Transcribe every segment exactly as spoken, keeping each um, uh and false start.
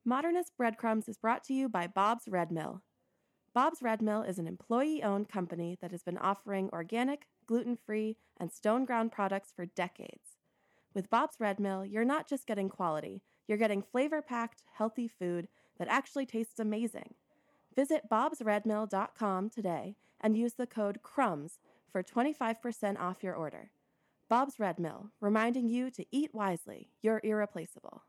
Modernist Breadcrumbs is brought to you by Bob's Red Mill. Bob's Red Mill is an employee-owned company that has been offering organic, gluten-free, and stone-ground products for decades. With Bob's Red Mill, you're not just getting quality, you're getting flavor-packed, healthy food that actually tastes amazing. Visit bobs red mill dot com today and use the code CRUMBS for twenty-five percent off your order. Bob's Red Mill, reminding you to eat wisely. You're irreplaceable.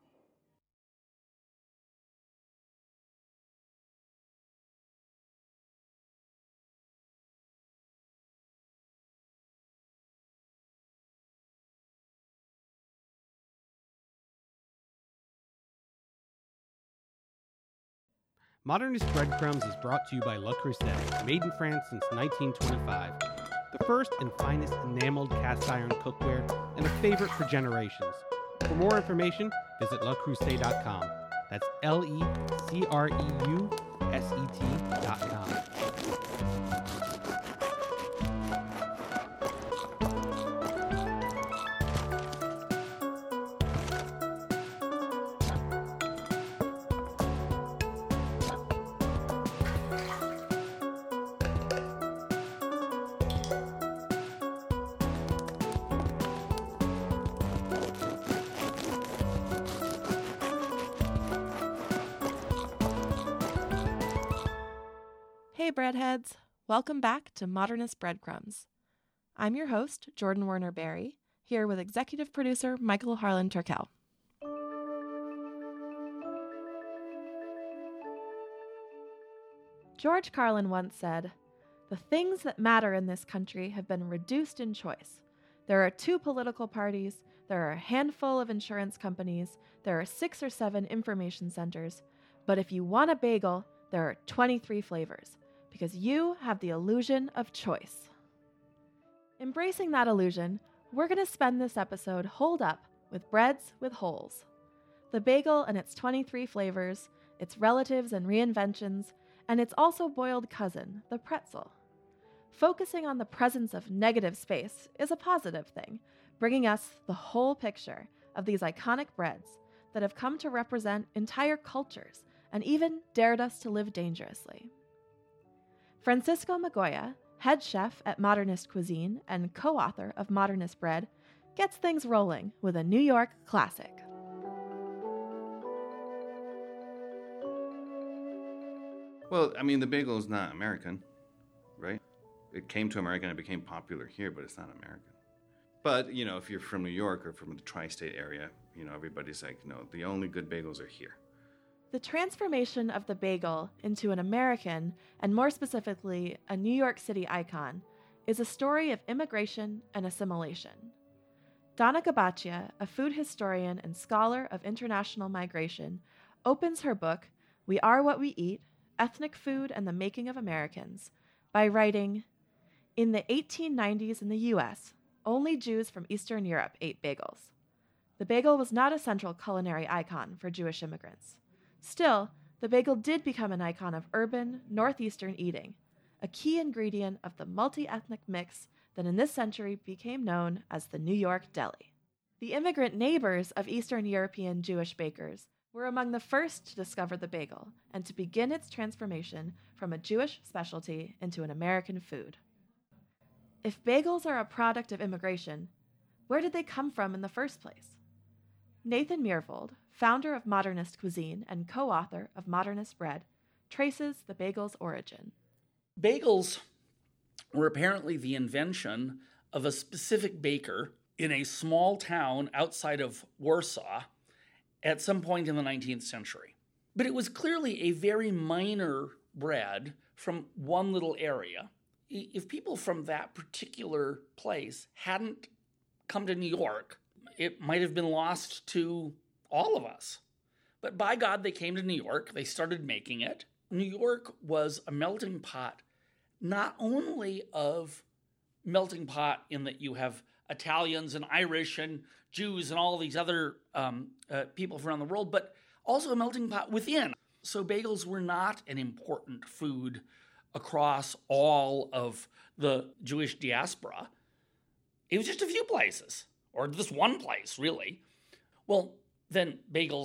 Modernist Breadcrumbs is brought to you by Le Creuset, made in France since nineteen twenty-five. The first and finest enameled cast iron cookware and a favorite for generations. For more information, visit le creuset dot com. That's L E C R E U S E T dot com. Hey breadheads, welcome back to Modernist Breadcrumbs. I'm your host, Jordan Werner Berry, here with executive producer Michael Harlan Turkel. George Carlin once said, "The things that matter in this country have been reduced in choice. There are two political parties, there are a handful of insurance companies, there are six or seven information centers, but if you want a bagel, there are twenty-three flavors. Because you have the illusion of choice." Embracing that illusion, we're going to spend this episode holed up with breads with holes. The bagel and its twenty-three flavors, its relatives and reinventions, and its also boiled cousin, the pretzel. Focusing on the presence of negative space is a positive thing, bringing us the whole picture of these iconic breads that have come to represent entire cultures and even dared us to live dangerously. Francisco Migoya, head chef at Modernist Cuisine and co-author of Modernist Bread, gets things rolling with a New York classic. Well, I mean, the bagel is not American, right? It came to America and it became popular here, but it's not American. But, you know, if you're from New York or from the tri-state area, you know, everybody's like, no, the only good bagels are here. The transformation of the bagel into an American, and more specifically, a New York City icon, is a story of immigration and assimilation. Donna Gabaccia, a food historian and scholar of international migration, opens her book, We Are What We Eat, Ethnic Food and the Making of Americans, by writing, "In the eighteen nineties in the U S, only Jews from Eastern Europe ate bagels. The bagel was not a central culinary icon for Jewish immigrants. Still, the bagel did become an icon of urban, northeastern eating, a key ingredient of the multi-ethnic mix that in this century became known as the New York deli." The immigrant neighbors of Eastern European Jewish bakers were among the first to discover the bagel and to begin its transformation from a Jewish specialty into an American food. If bagels are a product of immigration, where did they come from in the first place? Nathan Myhrvold, founder of Modernist Cuisine and co-author of Modernist Bread, traces the bagel's origin. Bagels were apparently the invention of a specific baker in a small town outside of Warsaw at some point in the nineteenth century. But it was clearly a very minor bread from one little area. If people from that particular place hadn't come to New York, it might have been lost to all of us. But by God, they came to New York. They started making it. New York was a melting pot, not only of melting pot in that you have Italians and Irish and Jews and all these other um, uh, people from around the world, but also a melting pot within. So bagels were not an important food across all of the Jewish diaspora. It was just a few places, or this one place, really. Well, then bagels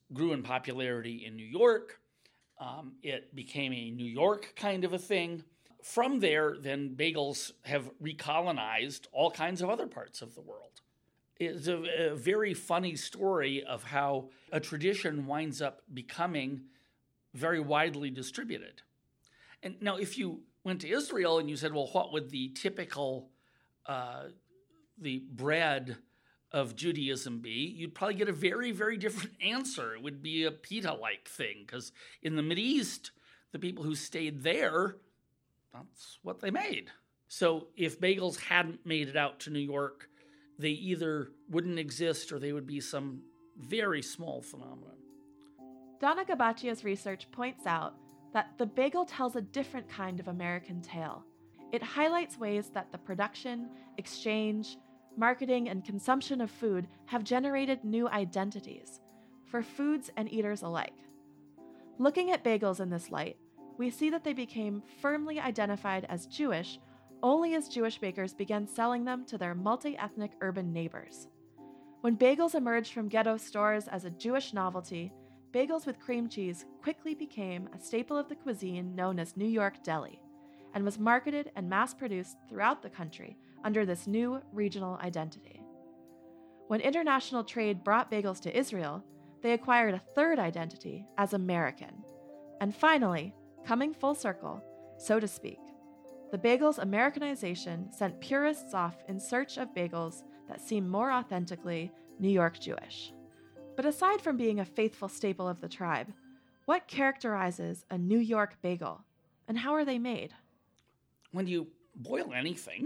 grew in popularity in New York. Um, it became a New York kind of a thing. From there, then bagels have recolonized all kinds of other parts of the world. It's a, a very funny story of how a tradition winds up becoming very widely distributed. And now, if you went to Israel and you said, well, what would the typical, uh, the bread of Judaism be, you'd probably get a very, very different answer. It would be a pita-like thing, because in the Mideast, the people who stayed there, that's what they made. So if bagels hadn't made it out to New York, they either wouldn't exist or they would be some very small phenomenon. Donna Gabaccia's research points out that the bagel tells a different kind of American tale. It highlights ways that the production, exchange, marketing, and consumption of food have generated new identities for foods and eaters alike. Looking at bagels in this light, we see that they became firmly identified as Jewish only as Jewish bakers began selling them to their multi-ethnic urban neighbors. When bagels emerged from ghetto stores as a Jewish novelty, bagels with cream cheese quickly became a staple of the cuisine known as New York deli, and was marketed and mass-produced throughout the country under this new regional identity. When international trade brought bagels to Israel, they acquired a third identity as American. And finally, coming full circle, so to speak, the bagel's Americanization sent purists off in search of bagels that seem more authentically New York Jewish. But aside from being a faithful staple of the tribe, what characterizes a New York bagel, and how are they made? When you boil anything,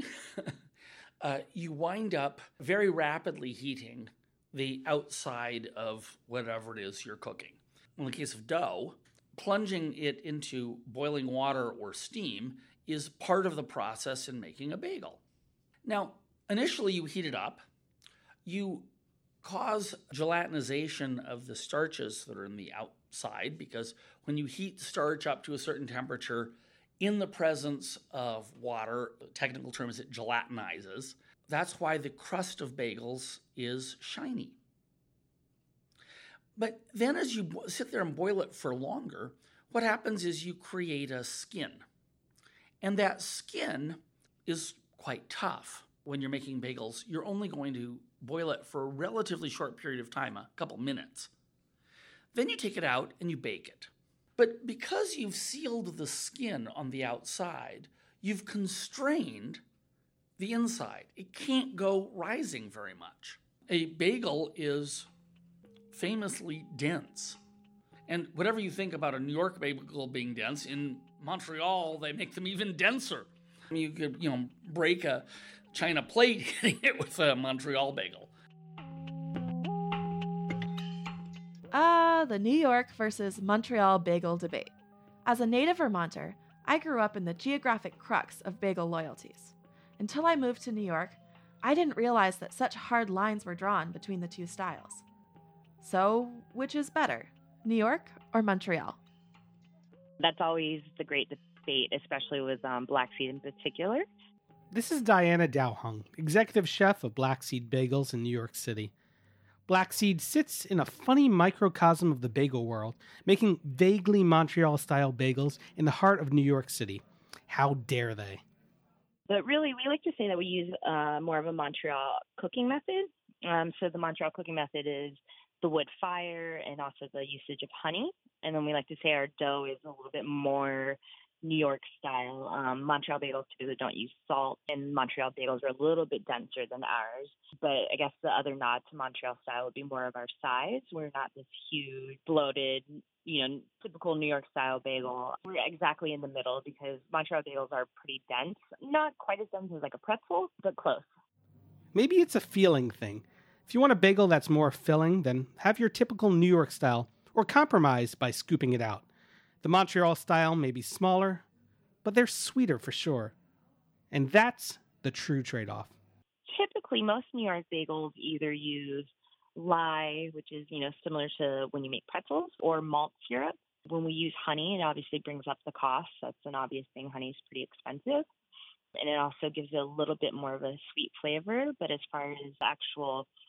uh, you wind up very rapidly heating the outside of whatever it is you're cooking. In the case of dough, plunging it into boiling water or steam is part of the process in making a bagel. Now, initially you heat it up. You cause gelatinization of the starches that are in the outside, because when you heat starch up to a certain temperature in the presence of water, the technical term is it gelatinizes. That's why the crust of bagels is shiny. But then as you sit there and boil it for longer, what happens is you create a skin. And that skin is quite tough. When you're making bagels, you're only going to boil it for a relatively short period of time, a couple minutes. Then you take it out and you bake it. But because you've sealed the skin on the outside, you've constrained the inside. It can't go rising very much. A bagel is famously dense. And whatever you think about a New York bagel being dense, in Montreal, they make them even denser. You could, you know, break a China plate hitting it with a Montreal bagel. Ah, the New York versus Montreal bagel debate. As a native Vermonter, I grew up in the geographic crux of bagel loyalties. Until I moved to New York, I didn't realize that such hard lines were drawn between the two styles. So, which is better, New York or Montreal? That's always the great debate, especially with um, Black Seed in particular. This is Diana Dowhung, executive chef of Black Seed Bagels in New York City. Black Seed sits in a funny microcosm of the bagel world, making vaguely Montreal-style bagels in the heart of New York City. How dare they? But really, we like to say that we use uh, more of a Montreal cooking method. Um, so the Montreal cooking method is the wood fire and also the usage of honey. And then we like to say our dough is a little bit more New York style. Um, Montreal bagels typically don't use salt, and Montreal bagels are a little bit denser than ours. But I guess the other nod to Montreal style would be more of our size. We're not this huge, bloated, you know, typical New York style bagel. We're exactly in the middle because Montreal bagels are pretty dense. Not quite as dense as like a pretzel, but close. Maybe it's a feeling thing. If you want a bagel that's more filling, then have your typical New York style, or compromise by scooping it out. The Montreal style may be smaller, but they're sweeter for sure. And that's the true trade-off. Typically, most New York bagels either use lye, which is, you know, similar to when you make pretzels, or malt syrup. When we use honey, it obviously brings up the cost. That's an obvious thing. Honey is pretty expensive. And it also gives it a little bit more of a sweet flavor. But as far as actual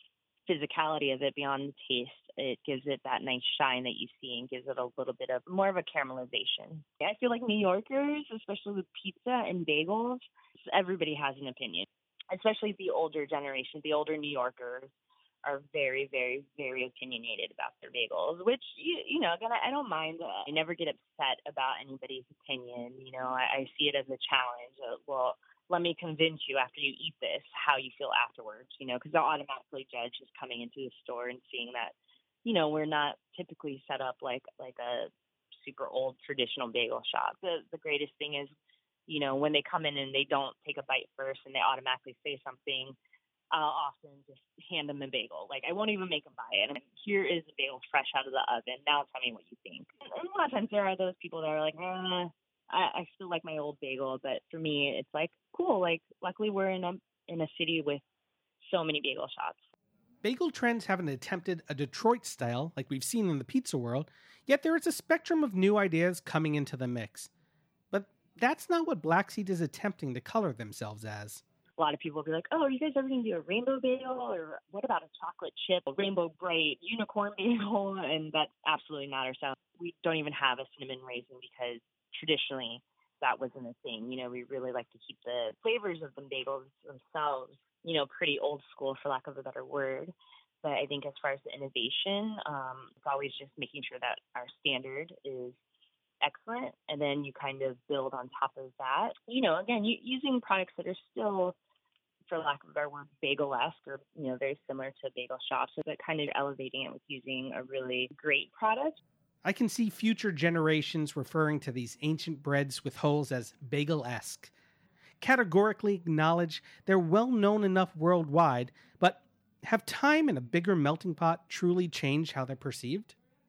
physicality of it, beyond the taste. It gives it that nice shine that you see and gives it a little bit of more of a caramelization. I feel like New Yorkers, especially with pizza and bagels, everybody has an opinion, especially the older generation. The older New Yorkers are very, very, very opinionated about their bagels, which, you, you know, again, I don't mind. Uh, I never get upset about anybody's opinion. You know, I, I see it as a challenge. Uh, well, let me convince you after you eat this how you feel afterwards, you know, because they'll automatically judge just coming into the store and seeing that, you know, we're not typically set up like like a super old traditional bagel shop. The the greatest thing is, you know, when they come in and they don't take a bite first and they automatically say something, I'll often just hand them a bagel. Like, I won't even make them buy it. I mean, here is a bagel fresh out of the oven. Now tell me what you think. And a lot of times there are those people that are like, eh, I, I still like my old bagel. But for me, it's like, cool. Like, luckily we're in a, in a city with so many bagel shops. Bagel trends haven't attempted a Detroit style like we've seen in the pizza world, yet there is a spectrum of new ideas coming into the mix. But that's not what Black Seed is attempting to color themselves as. A lot of people will be like, oh, are you guys ever going to do a rainbow bagel? Or what about a chocolate chip, a rainbow bright unicorn bagel? And that's absolutely not our style. We don't even have a cinnamon raisin because traditionally that wasn't a thing. You know, we really like to keep the flavors of the bagels themselves, you know, pretty old school, for lack of a better word. But I think as far as the innovation, um, it's always just making sure that our standard is excellent. And then you kind of build on top of that. You know, again, you, using products that are still, for lack of a better word, bagel-esque, or, you know, very similar to bagel shops, but kind of elevating it with using a really great product. I can see future generations referring to these ancient breads with holes as bagel-esque. Categorically acknowledge they're well known enough worldwide, but have time and a bigger melting pot truly changed how they're perceived?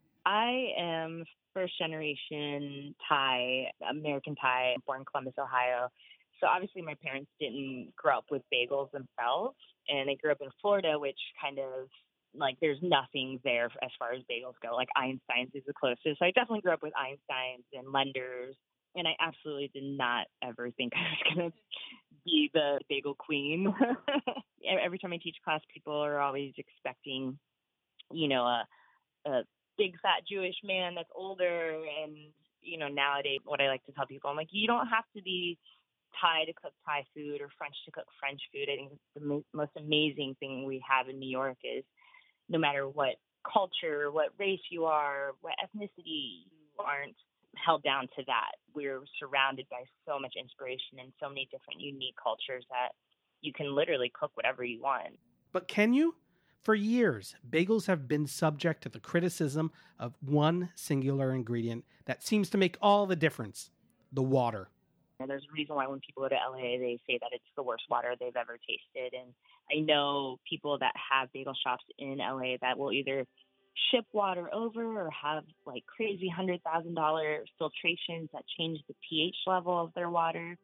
I am first generation Thai, American Thai, born in Columbus, Ohio. So obviously my parents didn't grow up with bagels themselves, and they grew up in Florida, which kind of, like, there's nothing there as far as bagels go. Like, Einstein's is the closest. So I definitely grew up with Einstein's and Lender's, and I absolutely did not ever think I was going to be the bagel queen. Every time I teach class, people are always expecting, you know, a, a big fat Jewish man that's older. And, you know, nowadays what I like to tell people, I'm like, you don't have to be Thai to cook Thai food or French to cook French food. I think the mo- most amazing thing we have in New York is no matter what culture, what race you are, what ethnicity, you aren't held down to that. We're surrounded by so much inspiration and so many different unique cultures that you can literally cook whatever you want. But can you? For years, bagels have been subject to the criticism of one singular ingredient that seems to make all the difference: the water. And there's a reason why when people go to L A, they say that it's the worst water they've ever tasted. And I know people that have bagel shops in L A that will either ship water over or have like crazy one hundred thousand dollars filtrations that change the pH level of their water.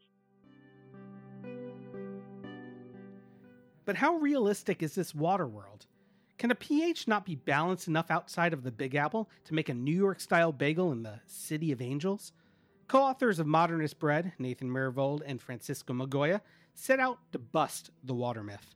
But how realistic is this water world? Can a pH not be balanced enough outside of the Big Apple to make a New York-style bagel in the City of Angels? Co-authors of Modernist Bread, Nathan Myhrvold and Francisco Magoya, set out to bust the water myth.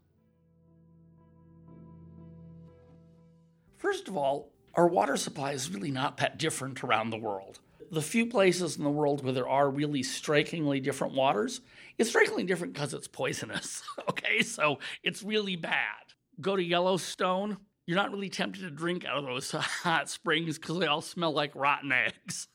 First of all, our water supply is really not that different around the world. The few places in the world where there are really strikingly different waters, it's strikingly different because it's poisonous, okay? So it's really bad. Go to Yellowstone, you're not really tempted to drink out of those hot springs because they all smell like rotten eggs.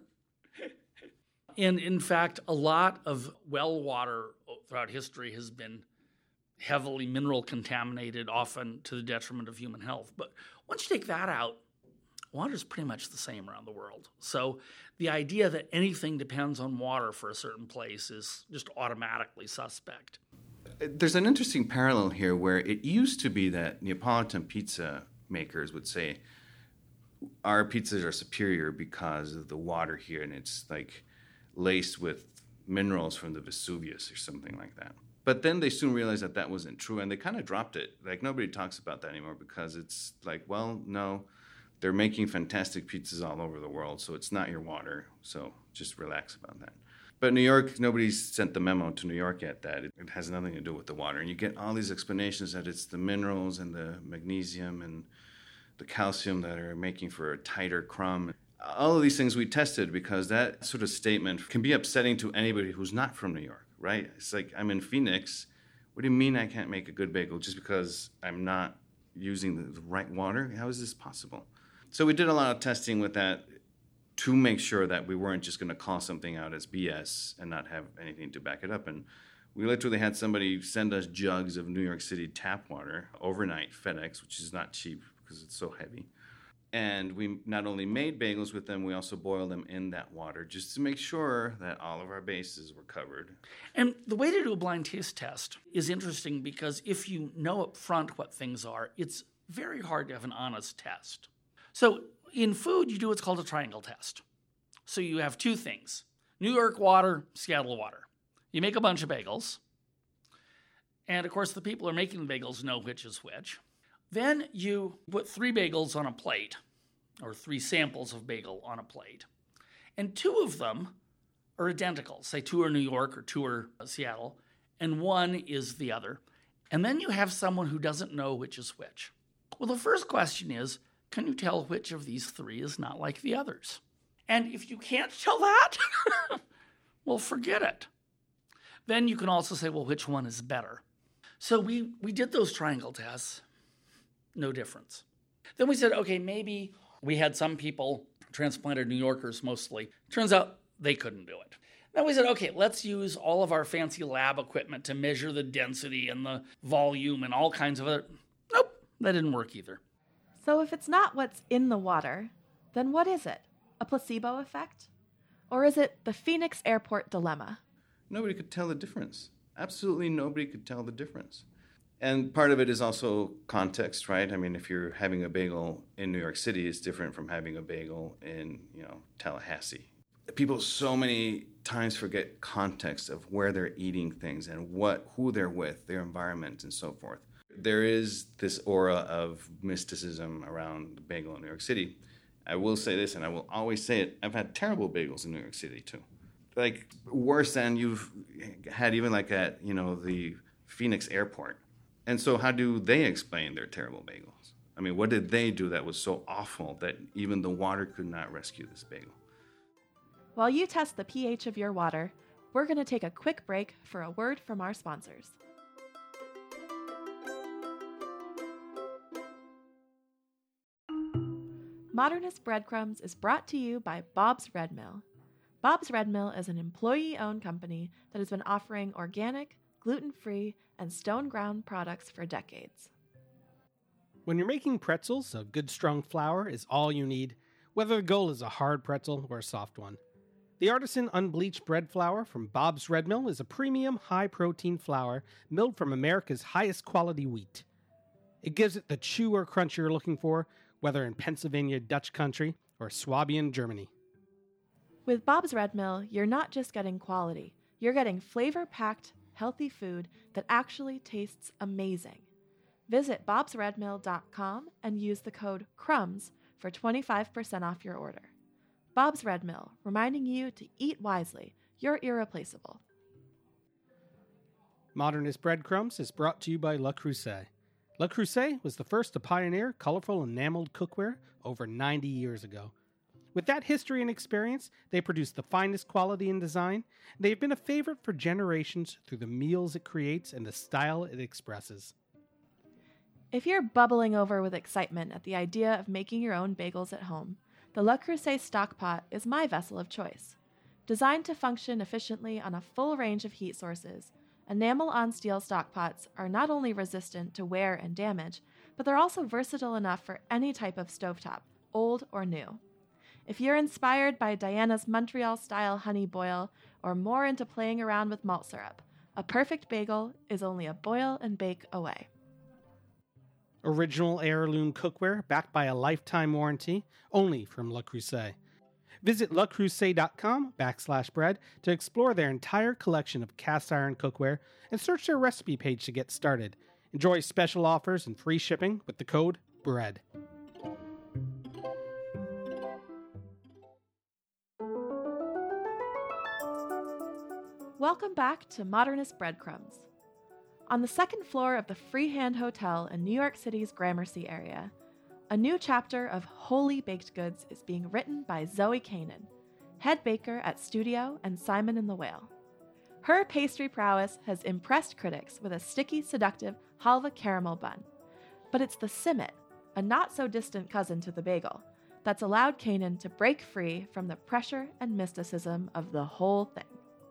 And in fact, a lot of well water throughout history has been heavily mineral contaminated, often to the detriment of human health. But once you take that out, water is pretty much the same around the world. So the idea that anything depends on water for a certain place is just automatically suspect. There's an interesting parallel here where it used to be that Neapolitan pizza makers would say, our pizzas are superior because of the water here, and it's like laced with minerals from the Vesuvius or something like that. But then they soon realized that that wasn't true, and they kind of dropped it. Like, nobody talks about that anymore because it's like, well, no, they're making fantastic pizzas all over the world, so it's not your water, so just relax about that. But New York, nobody's sent the memo to New York yet that it, it has nothing to do with the water. And you get all these explanations that it's the minerals and the magnesium and the calcium that are making for a tighter crumb. All of these things we tested because that sort of statement can be upsetting to anybody who's not from New York, right? It's like, I'm in Phoenix. What do you mean I can't make a good bagel just because I'm not using the, the right water? How is this possible? So we did a lot of testing with that to make sure that we weren't just going to call something out as B S and not have anything to back it up. And we literally had somebody send us jugs of New York City tap water overnight, FedEx, which is not cheap because it's so heavy. And we not only made bagels with them, we also boiled them in that water just to make sure that all of our bases were covered. And the way to do a blind taste test is interesting because if you know up front what things are, it's very hard to have an honest test. So in food, you do what's called a triangle test. So you have two things, New York water, Seattle water. You make a bunch of bagels. And of course, the people who are making the bagels know which is which. Then you put three bagels on a plate, or three samples of bagel on a plate. And two of them are identical. Say two are New York or two are Seattle, and one is the other. And then you have someone who doesn't know which is which. Well, the first question is, can you tell which of these three is not like the others? And if you can't tell that, well, forget it. Then you can also say, well, which one is better? So we, we did those triangle tests. No difference. Then we said, okay, maybe we had some people, transplanted New Yorkers mostly. Turns out they couldn't do it. Then we said, okay, let's use all of our fancy lab equipment to measure the density and the volume and all kinds of it. Nope, that didn't work either. So if it's not what's in the water, then what is it? A placebo effect? Or is it the Phoenix Airport dilemma? Nobody could tell the difference. Absolutely nobody could tell the difference. And part of it is also context, right? I mean, if you're having a bagel in New York City, it's different from having a bagel in, you know, Tallahassee. People so many times forget context of where they're eating things and what, who they're with, their environment, and so forth. There is this aura of mysticism around the bagel in New York City. I will say this, and I will always say it, I've had terrible bagels in New York City, too. Like, worse than you've had even like at, you know, the Phoenix Airport. And so how do they explain their terrible bagels? I mean, what did they do that was so awful that even the water could not rescue this bagel? While you test the pH of your water, we're going to take a quick break for a word from our sponsors. Modernist Breadcrumbs is brought to you by Bob's Red Mill. Bob's Red Mill is an employee-owned company that has been offering organic, gluten-free, and stone-ground products for decades. When you're making pretzels, a good strong flour is all you need, whether the goal is a hard pretzel or a soft one. The artisan unbleached bread flour from Bob's Red Mill is a premium, high-protein flour milled from America's highest quality wheat. It gives it the chew or crunch you're looking for, whether in Pennsylvania Dutch country or Swabian Germany. With Bob's Red Mill, you're not just getting quality, you're getting flavor-packed, healthy food that actually tastes amazing. Visit bobs red mill dot com and use the code CRUMBS for twenty-five percent off your order. Bob's Red Mill, reminding you to eat wisely. You're irreplaceable. Modernist Breadcrumbs is brought to you by Le Creuset. Le Creuset was the first to pioneer colorful enameled cookware over ninety years ago. With that history and experience, they produce the finest quality and design. They've been a favorite for generations through the meals it creates and the style it expresses. If you're bubbling over with excitement at the idea of making your own bagels at home, the Le Creuset Stockpot is my vessel of choice. Designed to function efficiently on a full range of heat sources, enamel-on-steel stockpots are not only resistant to wear and damage, but they're also versatile enough for any type of stovetop, old or new. If you're inspired by Diana's Montreal-style honey boil or more into playing around with malt syrup, a perfect bagel is only a boil and bake away. Original heirloom cookware backed by a lifetime warranty, only from Le Creuset. Visit lecreuset.com backslash bread to explore their entire collection of cast iron cookware and search their recipe page to get started. Enjoy special offers and free shipping with the code BREAD. Welcome back to Modernist Breadcrumbs. On the second floor of the Freehand Hotel in New York City's Gramercy area, a new chapter of Holy Baked Goods is being written by Zoe Kanan, head baker at Studio and Simon and the Whale. Her pastry prowess has impressed critics with a sticky, seductive halva caramel bun. But it's the simit, a not-so-distant cousin to the bagel, that's allowed Kanan to break free from the pressure and mysticism of the whole thing.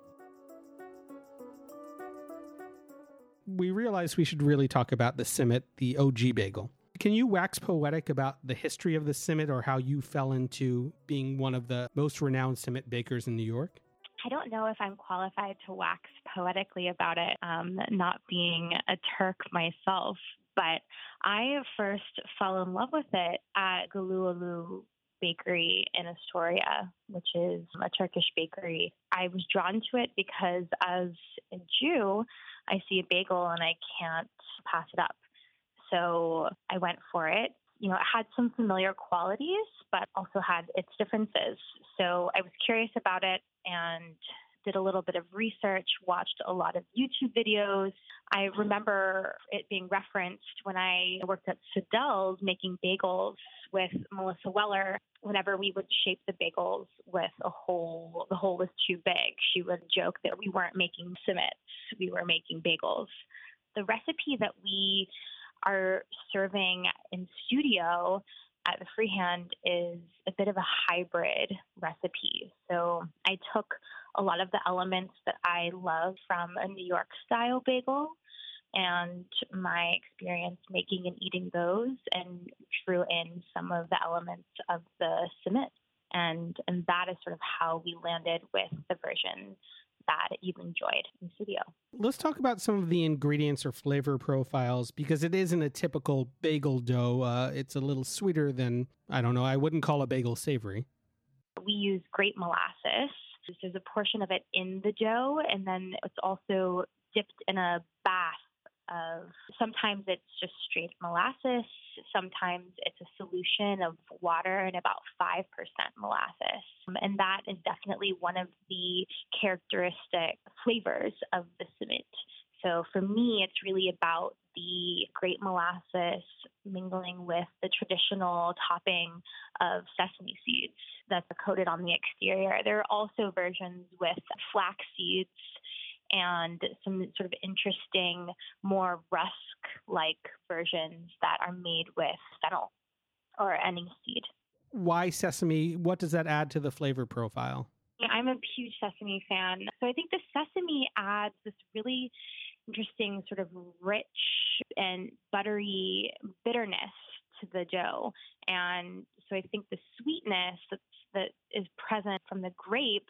We realized we should really talk about the Simit, the O G bagel. Can you wax poetic about the history of the Simit or how you fell into being one of the most renowned Simit bakers in New York? I don't know if I'm qualified to wax poetically about it, um, not being a Turk myself, but I first fell in love with it at Galualu Bakery in Astoria, which is a Turkish bakery. I was drawn to it because as a Jew, I see a bagel and I can't pass it up. So I went for it. You know, it had some familiar qualities, but also had its differences. So I was curious about it and did a little bit of research, watched a lot of YouTube videos. I remember it being referenced when I worked at Fidel's making bagels with Melissa Weller. Whenever we would shape the bagels with a hole, the hole was too big. She would joke that we weren't making simits, we were making bagels. The recipe that we are serving in Studio at the Freehand is a bit of a hybrid recipe. So I took a lot of the elements that I love from a New York style bagel and my experience making and eating those and drew in some of the elements of the simit. And, and that is sort of how we landed with the version that you've enjoyed in Studio. Let's talk about some of the ingredients or flavor profiles because it isn't a typical bagel dough. Uh, it's a little sweeter than, I don't know, I wouldn't call a bagel savory. We use grape molasses. There's a portion of it in the dough, and then it's also dipped in a bath of, sometimes it's just straight molasses, sometimes it's a solution of water and about five percent molasses. And that is definitely one of the characteristic flavors of the simit. So for me, it's really about the grape molasses mingling with the traditional topping of sesame seeds that's coated on the exterior. There are also versions with flax seeds and some sort of interesting, more rusk-like versions that are made with fennel or any seed. Why sesame? What does that add to the flavor profile? I'm a huge sesame fan. So I think the sesame adds this really interesting sort of rich and buttery bitterness to the dough. And so I think the sweetness that's, that is present from the grape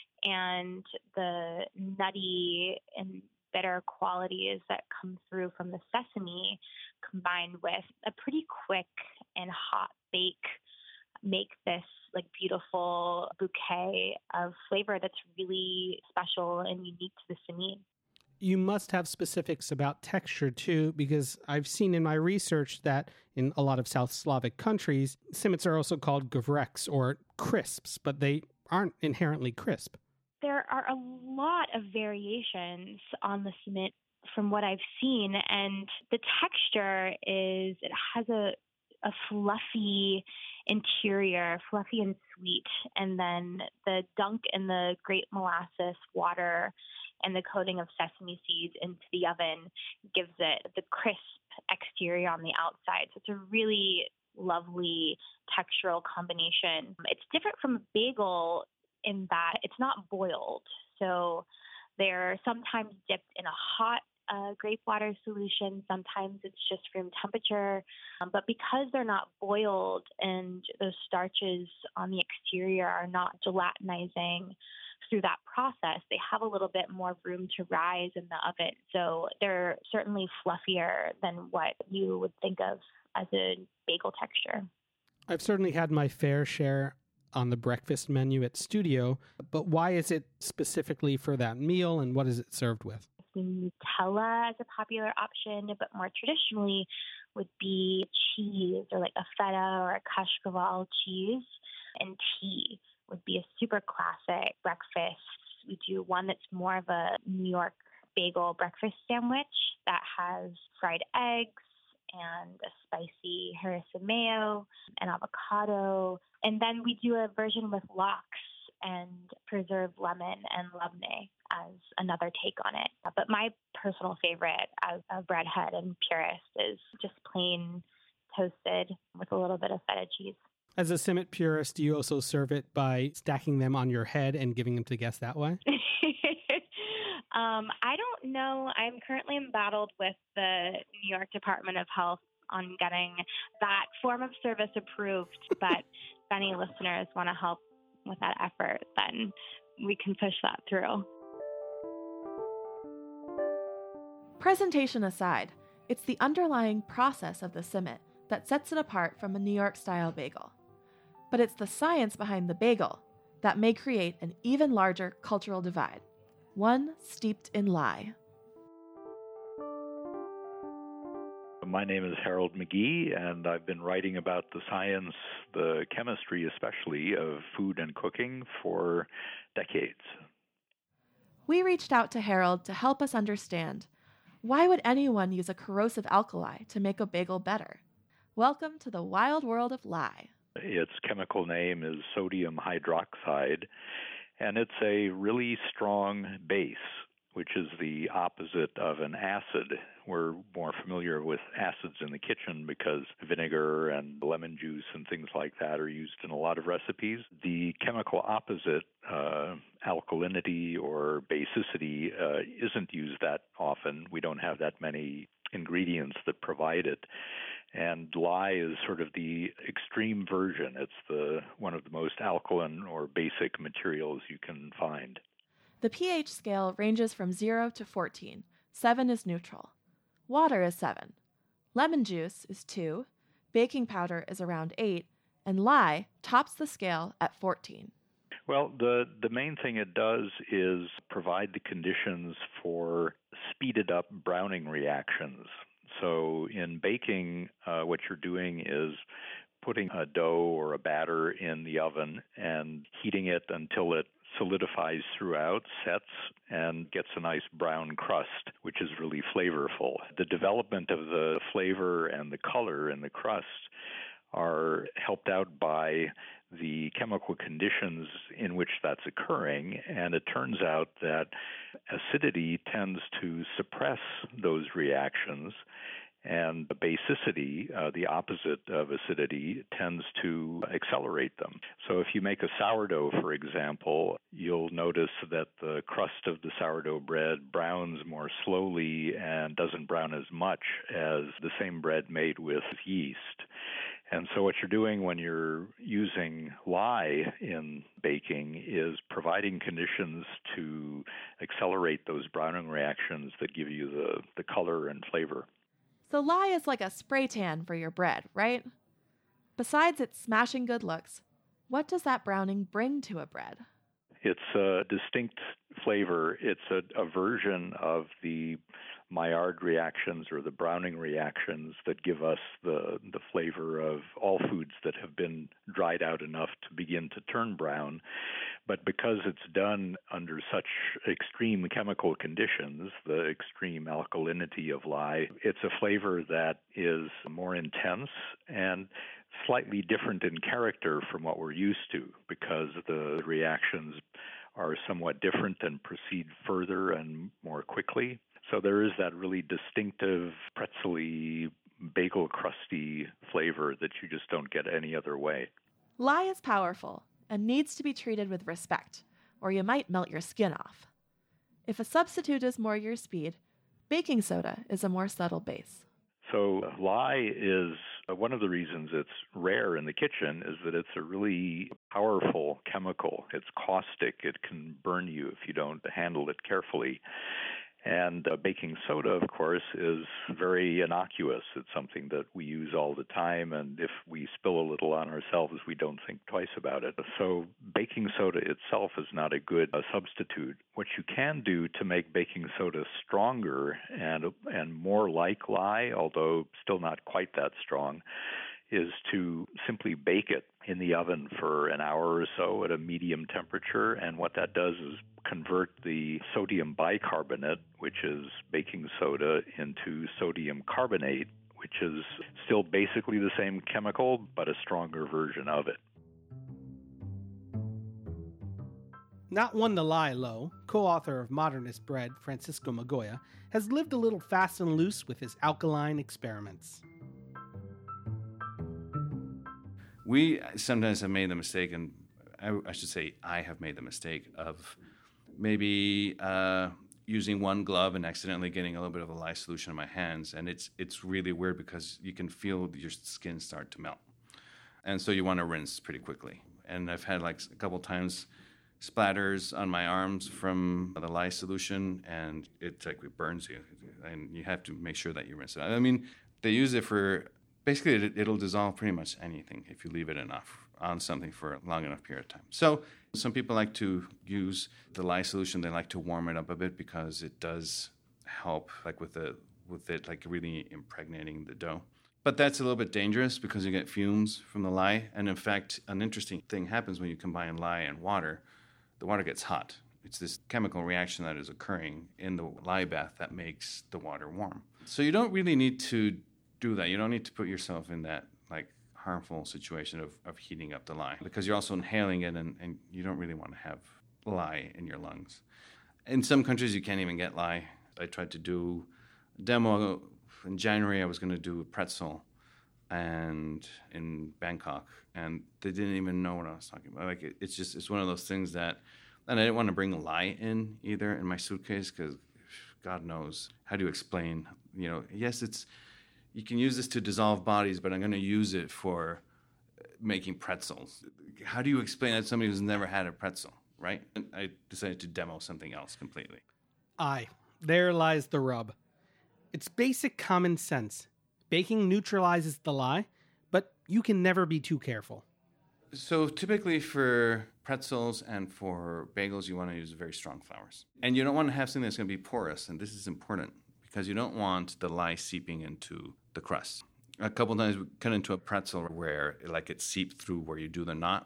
and the nutty and bitter qualities that come through from the sesame combined with a pretty quick and hot bake make this like beautiful bouquet of flavor that's really special and unique to the simit. You must have specifics about texture too, because I've seen in my research that in a lot of South Slavic countries, simits are also called gevreks or crisps, but they aren't inherently crisp. There are a lot of variations on the simit from what I've seen, and the texture is, it has a, a fluffy interior, fluffy and sweet, and then the dunk in the grape molasses water and the coating of sesame seeds into the oven gives it the crisp exterior on the outside. So it's a really lovely textural combination. It's different from a bagel in that it's not boiled. So they're sometimes dipped in a hot uh, grape water solution. Sometimes it's just room temperature. Um, but because they're not boiled and those starches on the exterior are not gelatinizing through that process, they have a little bit more room to rise in the oven. So they're certainly fluffier than what you would think of as a bagel texture. I've certainly had my fair share on the breakfast menu at Studio, but why is it specifically for that meal and what is it served with? Nutella as a popular option, but more traditionally would be cheese or like a feta or a kashkaval cheese, and tea would be a super classic breakfast We do one that's more of a New York bagel breakfast sandwich that has fried eggs and a spicy harissa mayo and avocado. And then we do a version with lox and preserved lemon and labneh as another take on it. But my personal favorite as a breadhead and purist is just plain toasted with a little bit of feta cheese. As a Simmet purist, do you also serve it by stacking them on your head and giving them to guests that way? um, I don't know. I'm currently embattled with the New York Department of Health on getting that form of service approved. But if any listeners want to help with that effort, then we can push that through. Presentation aside, it's the underlying process of the Simmet that sets it apart from a New York-style bagel. But it's the science behind the bagel that may create an even larger cultural divide, one steeped in lie. My name is Harold McGee, and I've been writing about the science, the chemistry especially, of food and cooking for decades. We reached out to Harold to help us understand, why would anyone use a corrosive alkali to make a bagel better? Welcome to the wild world of lye. Its chemical name is sodium hydroxide, and it's a really strong base, which is the opposite of an acid. We're more familiar with acids in the kitchen because vinegar and lemon juice and things like that are used in a lot of recipes. The chemical opposite, uh, alkalinity or basicity, uh, isn't used that often. We don't have that many ingredients that provide it. And lye is sort of the extreme version. It's the one of the most alkaline or basic materials you can find. The pH scale ranges from zero to fourteen. seven is neutral. Water is seven. Lemon juice is two. Baking powder is around eight. And lye tops the scale at fourteen. Well, the, the main thing it does is provide the conditions for speeded up browning reactions. So in baking, uh, what you're doing is putting a dough or a batter in the oven and heating it until it solidifies throughout, sets, and gets a nice brown crust, which is really flavorful. The development of the flavor and the color in the crust are helped out by the chemical conditions in which that's occurring, and it turns out that acidity tends to suppress those reactions, and the basicity, uh, the opposite of acidity, tends to accelerate them. So if you make a sourdough, for example, you'll notice that the crust of the sourdough bread browns more slowly and doesn't brown as much as the same bread made with yeast. And so what you're doing when you're using lye in baking is providing conditions to accelerate those browning reactions that give you the, the color and flavor. So lye is like a spray tan for your bread, right? Besides its smashing good looks, what does that browning bring to a bread? It's a distinct flavor. It's a, a version of the Maillard reactions or the browning reactions that give us the, the flavor of all foods that have been dried out enough to begin to turn brown. But because it's done under such extreme chemical conditions, the extreme alkalinity of lye, it's a flavor that is more intense and slightly different in character from what we're used to, because the reactions are somewhat different and proceed further and more quickly. So there is that really distinctive pretzel-y, bagel crusty flavor that you just don't get any other way. Lye is powerful and needs to be treated with respect, or you might melt your skin off. If a substitute is more your speed, baking soda is a more subtle base. So lye is uh, one of the reasons it's rare in the kitchen is that it's a really powerful chemical. It's caustic. It can burn you if you don't handle it carefully. And uh, baking soda, of course, is very innocuous. It's something that we use all the time, and if we spill a little on ourselves, we don't think twice about it. So baking soda itself is not a good uh, substitute. What you can do to make baking soda stronger and and more like lye, although still not quite that strong, is to simply bake it in the oven for an hour or so at a medium temperature. And what that does is convert the sodium bicarbonate, which is baking soda, into sodium carbonate, which is still basically the same chemical, but a stronger version of it. Not one to lie low, co-author of Modernist Bread, Francisco Migoya, has lived a little fast and loose with his alkaline experiments. We sometimes have made the mistake, and I, I should say I have made the mistake of maybe uh, using one glove and accidentally getting a little bit of a lye solution in my hands, and it's it's really weird because you can feel your skin start to melt, and so you want to rinse pretty quickly. And I've had like a couple times splatters on my arms from the lye solution, and it like it burns you, and you have to make sure that you rinse it. I mean, they use it for basically it, it'll dissolve pretty much anything if you leave it enough on something for a long enough period of time. So some people like to use the lye solution. They like to warm it up a bit because it does help, like with the with it like really impregnating the dough. But that's a little bit dangerous because you get fumes from the lye, and in fact, an interesting thing happens when you combine lye and water. The water gets hot. It's this chemical reaction that is occurring in the lye bath that makes the water warm. So you don't really need to do that. You don't need to put yourself in that like harmful situation of, of heating up the lye, because you're also inhaling it, and, and you don't really want to have lye in your lungs. In some countries, you can't even get lye. I tried to do a demo in January. I was going to do a pretzel and in Bangkok, and they didn't even know what I was talking about. Like it, it's just it's one of those things that, and I didn't want to bring lye in either in my suitcase because God knows how do you explain. You know, yes, it's you can use this to dissolve bodies, but I'm going to use it for making pretzels. How do you explain that to somebody who's never had a pretzel, right? And I decided to demo something else completely. Aye, there lies the rub. It's basic common sense. Baking neutralizes the lye, but you can never be too careful. So typically for pretzels and for bagels, you want to use very strong flours. And you don't want to have something that's going to be porous, and this is important because you don't want the lye seeping into the crust. A couple times we cut into a pretzel where like it seeped through where you do the knot,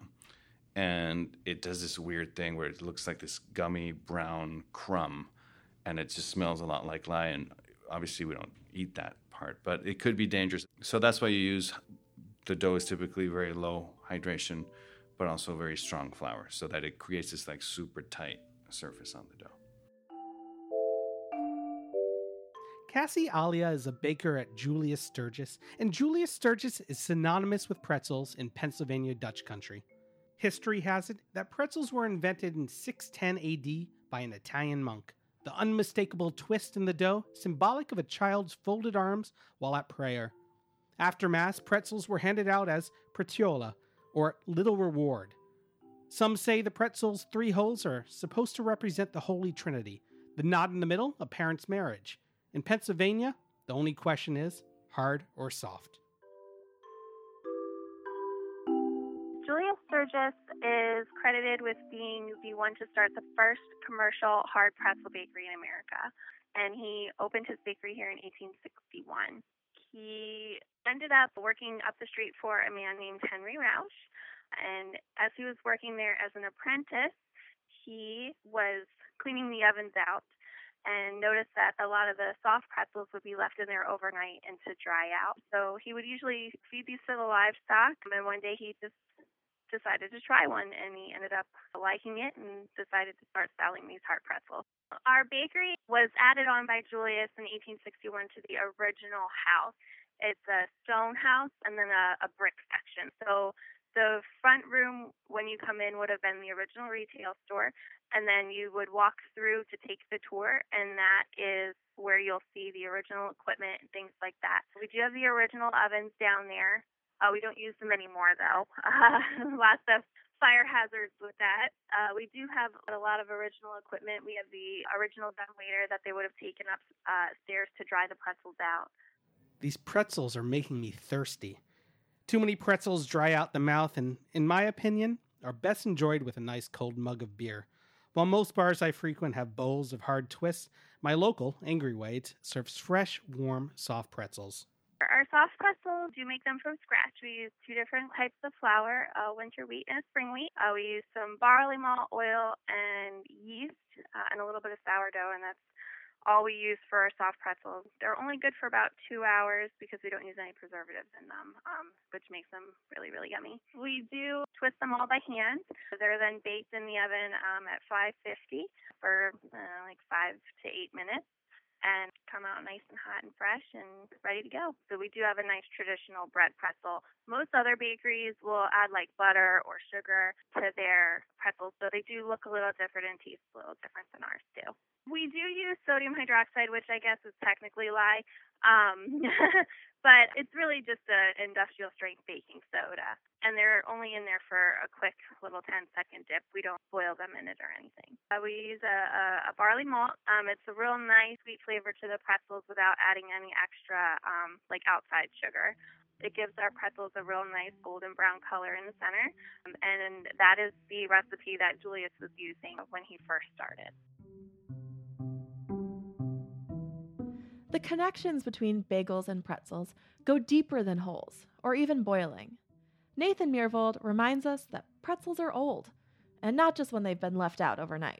and it does this weird thing where it looks like this gummy brown crumb, and it just smells a lot like lye, and obviously we don't eat that part, but it could be dangerous. So that's why you use, the dough is typically very low hydration, but also very strong flour, so that it creates this like super tight surface on the dough. Cassie Alia is a baker at Julius Sturgis, and Julius Sturgis is synonymous with pretzels in Pennsylvania Dutch country. History has it that pretzels were invented in six ten A D by an Italian monk. The unmistakable twist in the dough, symbolic of a child's folded arms while at prayer. After Mass, pretzels were handed out as pretiola, or little reward. Some say the pretzel's three holes are supposed to represent the Holy Trinity, the knot in the middle, a parent's marriage. In Pennsylvania, the only question is, hard or soft? Julius Sturgis is credited with being the one to start the first commercial hard pretzel bakery in America, and he opened his bakery here in eighteen sixty-one. He ended up working up the street for a man named Henry Rausch, and as he was working there as an apprentice, he was cleaning the ovens out and noticed that a lot of the soft pretzels would be left in there overnight and to dry out. So he would usually feed these to the livestock, and one day he just decided to try one, and he ended up liking it and decided to start selling these hard pretzels. Our bakery was added on by Julius in eighteen sixty-one to the original house. It's a stone house and then a, a brick section. So the front room, when you come in, would have been the original retail store, and then you would walk through to take the tour, and that is where you'll see the original equipment and things like that. We do have the original ovens down there. Uh, we don't use them anymore, though. Uh, lots of fire hazards with that. Uh, we do have a lot of original equipment. We have the original dumbwaiter that they would have taken upstairs uh, to dry the pretzels out. These pretzels are making me thirsty. Too many pretzels dry out the mouth and, in my opinion, are best enjoyed with a nice cold mug of beer. While most bars I frequent have bowls of hard twists, my local, Angry Wade's, serves fresh, warm, soft pretzels. Our soft pretzels, do make them from scratch. We use two different types of flour, a winter wheat and a spring wheat. Uh, we use some barley malt, oil, and and yeast uh, and a little bit of sourdough, and that's all we use for our soft pretzels. They're only good for about two hours because we don't use any preservatives in them, um, which makes them really, really yummy. We do twist them all by hand. They're then baked in the oven um, at five fifty for uh, like five to eight minutes. And come out nice and hot and fresh and ready to go. So we do have a nice traditional bread pretzel. Most other bakeries will add like butter or sugar to their pretzels, so they do look a little different and taste a little different than ours too. We do use sodium hydroxide, which I guess is technically lye, um, but it's really just an industrial strength baking soda. And they're only in there for a quick little ten second dip. We don't boil them in it or anything. Uh, we use a, a, a barley malt. Um, it's a real nice sweet flavor to the pretzels without adding any extra um, like outside sugar. It gives our pretzels a real nice golden brown color in the center. Um, and that is the recipe that Julius was using when he first started. The connections between bagels and pretzels go deeper than holes, or even boiling. Nathan Myhrvold reminds us that pretzels are old, and not just when they've been left out overnight.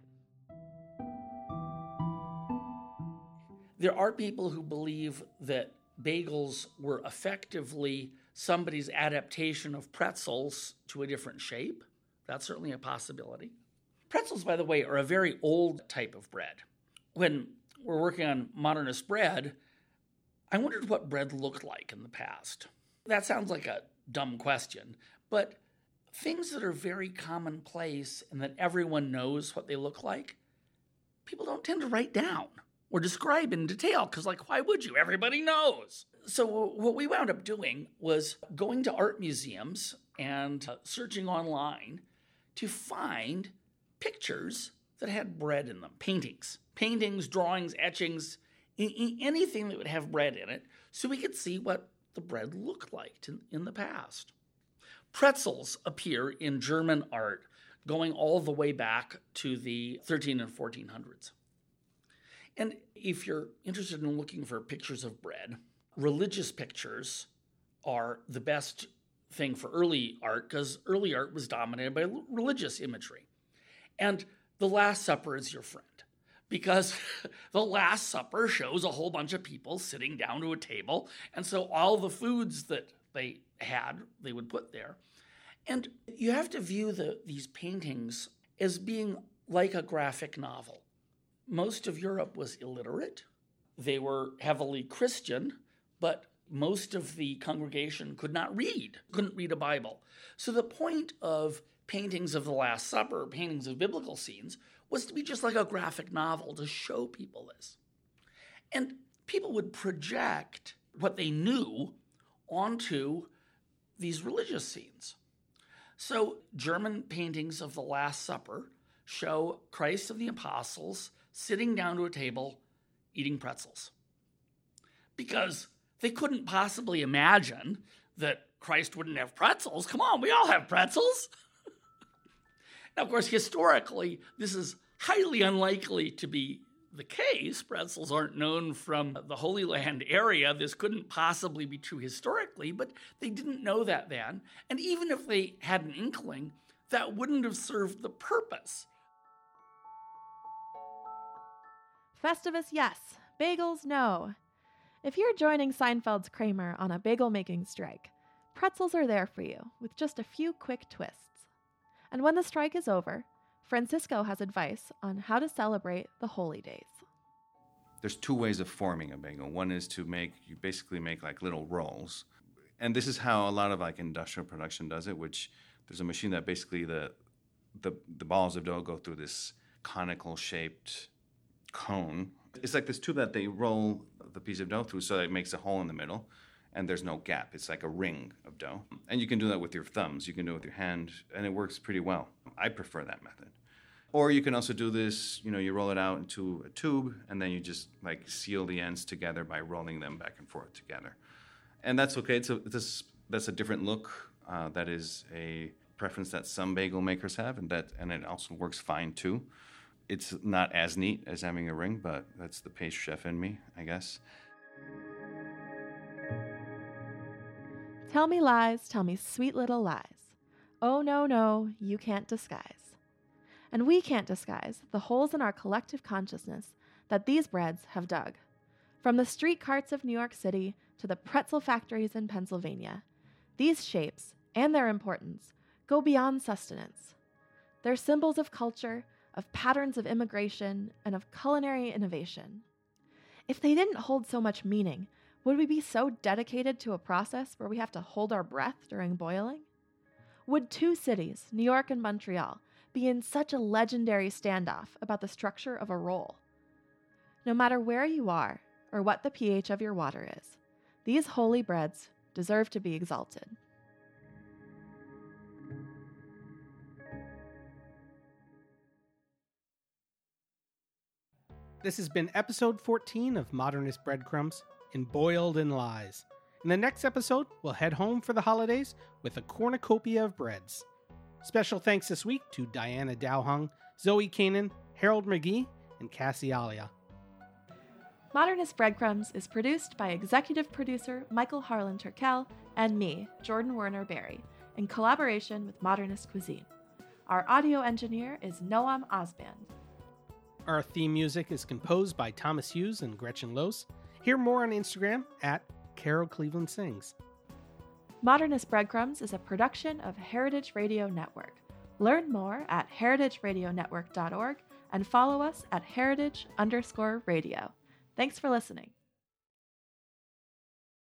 There are people who believe that bagels were effectively somebody's adaptation of pretzels to a different shape. That's certainly a possibility. Pretzels, by the way, are a very old type of bread. When we're working on modernist bread, I wondered what bread looked like in the past. That sounds like a dumb question, but things that are very commonplace and that everyone knows what they look like, people don't tend to write down or describe in detail because, like, why would you? Everybody knows. So what we wound up doing was going to art museums and uh, searching online to find pictures that had bread in them, paintings. Paintings, drawings, etchings, anything that would have bread in it, so we could see what the bread looked like in, in the past. Pretzels appear in German art going all the way back to the thirteen and fourteen hundreds. And if you're interested in looking for pictures of bread, religious pictures are the best thing for early art because early art was dominated by religious imagery. And the Last Supper is your friend. Because the Last Supper shows a whole bunch of people sitting down to a table, and so all the foods that they had, they would put there. And you have to view the, these paintings as being like a graphic novel. Most of Europe was illiterate. They were heavily Christian, but most of the congregation could not read, couldn't read a Bible. So the point of paintings of the Last Supper, paintings of biblical scenes, was to be just like a graphic novel to show people this. And people would project what they knew onto these religious scenes. So German paintings of the Last Supper show Christ and the apostles sitting down to a table eating pretzels. Because they couldn't possibly imagine that Christ wouldn't have pretzels. Come on, we all have pretzels. Now, of course, historically, this is highly unlikely to be the case. Pretzels aren't known from the Holy Land area. This couldn't possibly be true historically, but they didn't know that then. And even if they had an inkling, that wouldn't have served the purpose. Festivus, yes. Bagels, no. If you're joining Seinfeld's Kramer on a bagel-making strike, pretzels are there for you with just a few quick twists. And when the strike is over, Francisco has advice on how to celebrate the holy days. There's two ways of forming a bagel. One is to make, you basically make like little rolls. And this is how a lot of like industrial production does it, which there's a machine that basically the the, the balls of dough go through this conical shaped cone. It's like this tube that they roll the piece of dough through so that it makes a hole in the middle. And there's no gap. It's like a ring of dough. And you can do that with your thumbs. You can do it with your hand, and it works pretty well. I prefer that method. Or you can also do this, you know, you roll it out into a tube, and then you just, like, seal the ends together by rolling them back and forth together. And that's okay. It's a, this, that's a different look. Uh, that is a preference that some bagel makers have, and that and it also works fine, too. It's not as neat as having a ring, but that's the pastry chef in me, I guess. Tell me lies, tell me sweet little lies. Oh, no, no, you can't disguise. and we can't disguise the holes in our collective consciousness that these breads have dug. From the street carts of New York City to the pretzel factories in Pennsylvania, these shapes and their importance go beyond sustenance. They're symbols of culture, of patterns of immigration, and of culinary innovation. If they didn't hold so much meaning, would we be so dedicated to a process where we have to hold our breath during boiling? Would two cities, New York and Montreal, be in such a legendary standoff about the structure of a roll? No matter where you are or what the pH of your water is, these holy breads deserve to be exalted. This has been episode fourteen of Modernist Breadcrumbs, Embroiled in Lies. In the next episode, we'll head home for the holidays with a cornucopia of breads. Special thanks this week to Diana Dowhung, Zoe Kanan, Harold McGee, and Cassie Alia. Modernist Breadcrumbs is produced by executive producer Michael Harlan Turkel and me, Jordan Werner Berry, in collaboration with Modernist Cuisine. Our audio engineer is Noam Osband. Our theme music is composed by Thomas Hughes and Gretchen Lose. Hear more on Instagram at Carol Cleveland Sings. Modernist Breadcrumbs is a production of Heritage Radio Network. Learn more at heritage radio network dot org and follow us at heritage underscore radio. Thanks for listening.